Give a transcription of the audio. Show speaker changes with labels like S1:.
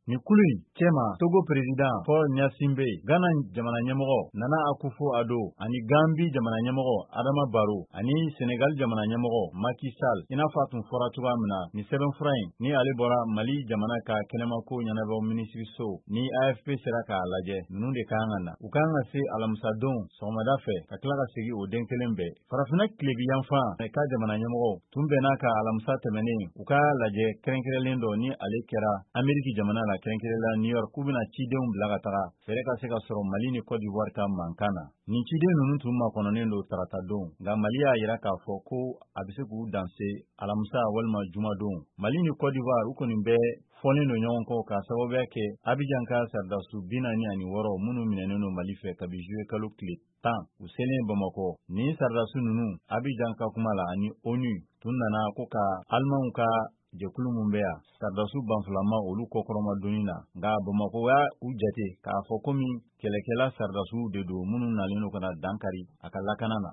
S1: Ni kulu in cɛma Togo président Paul Gnassingbé, Ghana jamana ɲɛmɔgɔ Nana Akufo-Addo ani Gambie jamana ɲɛmɔgɔ Adama Barrow ani Senegal jamana ɲɛmɔgɔ Macky Sall. I n'a fɔ a tun fɔra cogoya min na ni sɛbɛnfura in ni ale bɔra Mali jamana ka kɛnɛmako ɲɛnabɔ minisiriso ni AFP sera k'a lajɛ ninnu de kan ka na. U kan ka se alamisadon sɔgɔmada fɛ ka tila ka segi o den kelen bɛɛ. Farafinna tilebiyanfan ka jamana ɲɛmɔgɔ tun bɛn'a ka alamisa tɛmɛnen u ka lajɛ kɛrɛnkɛrɛnlen dɔ ni ale kɛra Ameriki jamana la kɛrɛnkɛrɛnla New York k'u bɛna cidenw bila ka taga fɛrɛ ka se ka sɔrɔ Mali ni Côte d'Ivoire ka mankan na. Nin ciden ninnu tun makɔnɔnen don tarata don nka Mali y'a yira k'a fɔ ko a bɛ se k'u danse alamisa walima jumadon. Mali ni Côte d'Ivoire u kɔni bɛɛ fɔlen don ɲɔgɔn kɔ k'a sababuya kɛ Abidjan ka saridasu 46 minnu minɛnen don Mali fɛ kabi juillet kalo tile 10 u selen Bamakɔ. Ni saridasu ninnu Abidjan ka kuma la ani ONU tun nana ko ka Alimanw ka jɛkulu mun bɛ yan saridasu banfulama olu kɔkɔrɔmadonni na nka Bamakɔ y'a u jate k'a fɔ komi kɛlɛkɛla saridasuw de don minnu nalen don ka na dankari a ka lakana na.